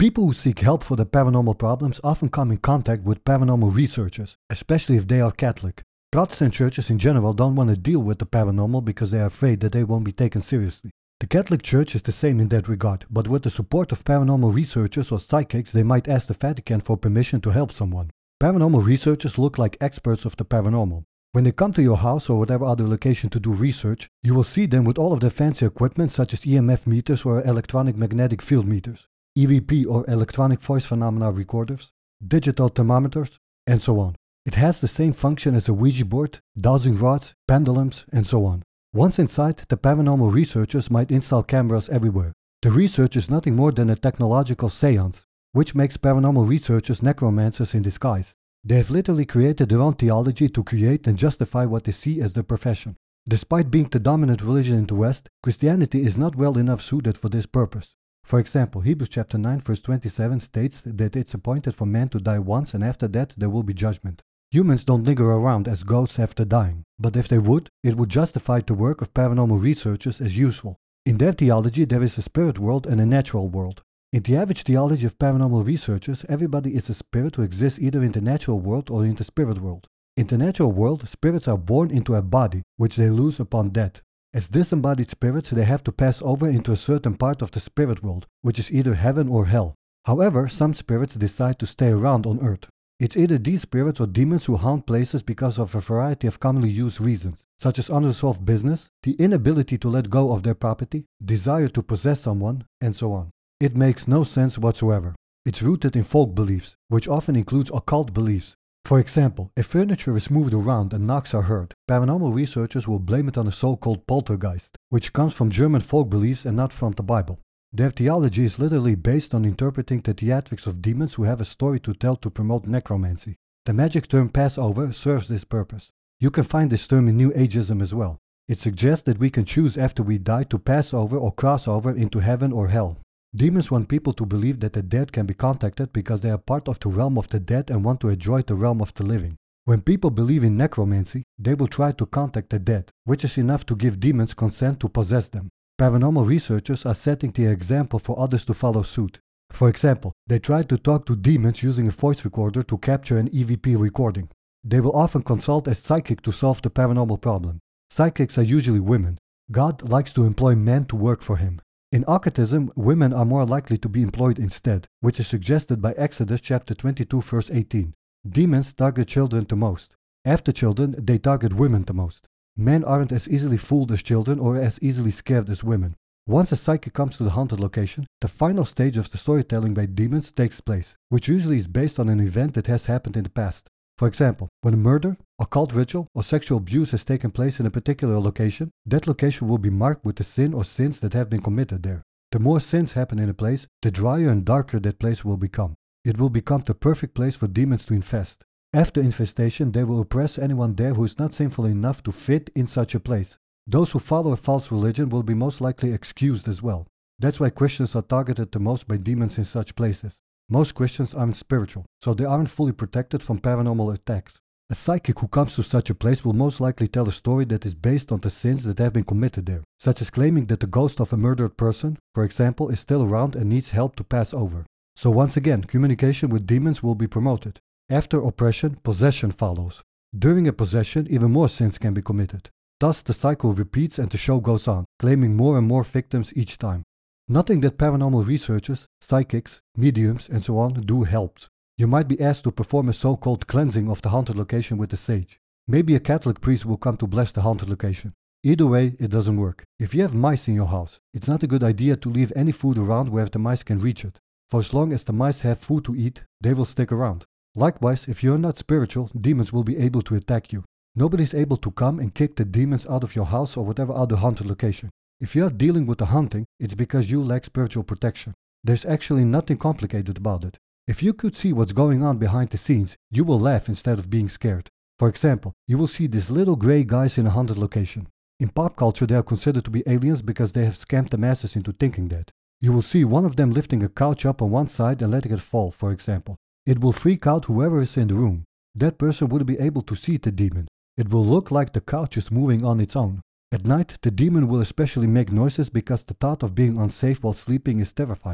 People who seek help for their paranormal problems often come in contact with paranormal researchers, especially if they are Catholic. Protestant churches in general don't want to deal with the paranormal because they are afraid that they won't be taken seriously. The Catholic Church is the same in that regard, but with the support of paranormal researchers or psychics, they might ask the Vatican for permission to help someone. Paranormal researchers look like experts of the paranormal. When they come to your house or whatever other location to do research, you will see them with all of their fancy equipment such as EMF meters or electronic magnetic field meters, EVP or electronic voice phenomena recorders, digital thermometers, and so on. It has the same function as a Ouija board, dowsing rods, pendulums, and so on. Once inside, the paranormal researchers might install cameras everywhere. The research is nothing more than a technological seance, which makes paranormal researchers necromancers in disguise. They have literally created their own theology to create and justify what they see as their profession. Despite being the dominant religion in the West, Christianity is not well enough suited for this purpose. For example, Hebrews chapter 9 verse 27 states that it's appointed for man to die once and after that there will be judgment. Humans don't linger around as ghosts after dying, but if they would, it would justify the work of paranormal researchers as useful. In their theology there is a spirit world and a natural world. In the average theology of paranormal researchers, everybody is a spirit who exists either in the natural world or in the spirit world. In the natural world, spirits are born into a body, which they lose upon death. As disembodied spirits, they have to pass over into a certain part of the spirit world, which is either heaven or hell. However, some spirits decide to stay around on earth. It's either these spirits or demons who haunt places because of a variety of commonly used reasons, such as unresolved business, the inability to let go of their property, desire to possess someone, and so on. It makes no sense whatsoever. It's rooted in folk beliefs, which often includes occult beliefs. For example, if furniture is moved around and knocks are heard, paranormal researchers will blame it on a so-called poltergeist, which comes from German folk beliefs and not from the Bible. Their theology is literally based on interpreting the theatrics of demons who have a story to tell to promote necromancy. The magic term Passover serves this purpose. You can find this term in New Ageism as well. It suggests that we can choose after we die to pass over or cross over into heaven or hell. Demons want people to believe that the dead can be contacted because they are part of the realm of the dead and want to enjoy the realm of the living. When people believe in necromancy, they will try to contact the dead, which is enough to give demons consent to possess them. Paranormal researchers are setting the example for others to follow suit. For example, they try to talk to demons using a voice recorder to capture an EVP recording. They will often consult a psychic to solve the paranormal problem. Psychics are usually women. God likes to employ men to work for him. In occultism, women are more likely to be employed instead, which is suggested by Exodus chapter 22 verse 18. Demons target children the most. After children, they target women the most. Men aren't as easily fooled as children or as easily scared as women. Once a psychic comes to the haunted location, the final stage of the storytelling by demons takes place, which usually is based on an event that has happened in the past. For example, when a murder, occult ritual, or sexual abuse has taken place in a particular location, that location will be marked with the sin or sins that have been committed there. The more sins happen in a place, the drier and darker that place will become. It will become the perfect place for demons to infest. After infestation, they will oppress anyone there who is not sinful enough to fit in such a place. Those who follow a false religion will be most likely excused as well. That's why Christians are targeted the most by demons in such places. Most Christians aren't spiritual, so they aren't fully protected from paranormal attacks. A psychic who comes to such a place will most likely tell a story that is based on the sins that have been committed there, such as claiming that the ghost of a murdered person, for example, is still around and needs help to pass over. So once again, communication with demons will be promoted. After oppression, possession follows. During a possession, even more sins can be committed. Thus, the cycle repeats and the show goes on, claiming more and more victims each time. Nothing that paranormal researchers, psychics, mediums, and so on do helps. You might be asked to perform a so-called cleansing of the haunted location with a sage. Maybe a Catholic priest will come to bless the haunted location. Either way, it doesn't work. If you have mice in your house, it's not a good idea to leave any food around where the mice can reach it. For as long as the mice have food to eat, they will stick around. Likewise, if you are not spiritual, demons will be able to attack you. Nobody is able to come and kick the demons out of your house or whatever other haunted location. If you are dealing with the haunting, it's because you lack spiritual protection. There's actually nothing complicated about it. If you could see what's going on behind the scenes, you will laugh instead of being scared. For example, you will see these little grey guys in a haunted location. In pop culture, they are considered to be aliens because they have scammed the masses into thinking that. You will see one of them lifting a couch up on one side and letting it fall, for example. It will freak out whoever is in the room. That person wouldn't be able to see the demon. It will look like the couch is moving on its own. At night, the demon will especially make noises because the thought of being unsafe while sleeping is terrifying.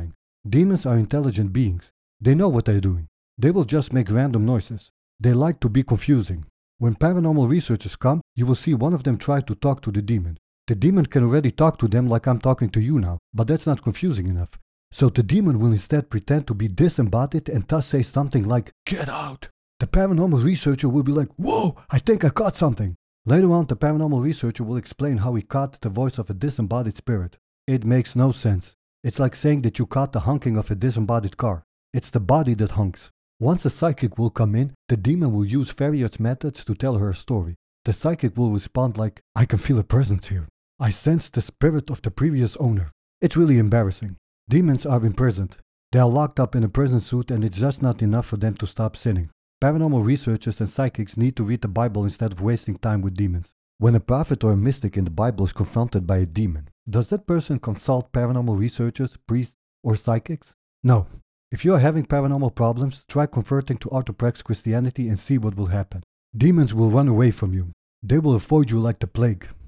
Demons are intelligent beings. They know what they're doing. They will just make random noises. They like to be confusing. When paranormal researchers come, you will see one of them try to talk to the demon. The demon can already talk to them like I'm talking to you now, but that's not confusing enough. So the demon will instead pretend to be disembodied and thus say something like, "Get out!" The paranormal researcher will be like, "Whoa, I think I caught something." Later on, the paranormal researcher will explain how he caught the voice of a disembodied spirit. It makes no sense. It's like saying that you caught the honking of a disembodied car. It's the body that honks. Once a psychic will come in, the demon will use various methods to tell her a story. The psychic will respond like, "I can feel a presence here. I sense the spirit of the previous owner." It's really embarrassing. Demons are imprisoned. They are locked up in a prison suit and it's just not enough for them to stop sinning. Paranormal researchers and psychics need to read the Bible instead of wasting time with demons. When a prophet or a mystic in the Bible is confronted by a demon, does that person consult paranormal researchers, priests, or psychics? No. If you are having paranormal problems, try converting to Orthoprax Christianity and see what will happen. Demons will run away from you. They will avoid you like the plague.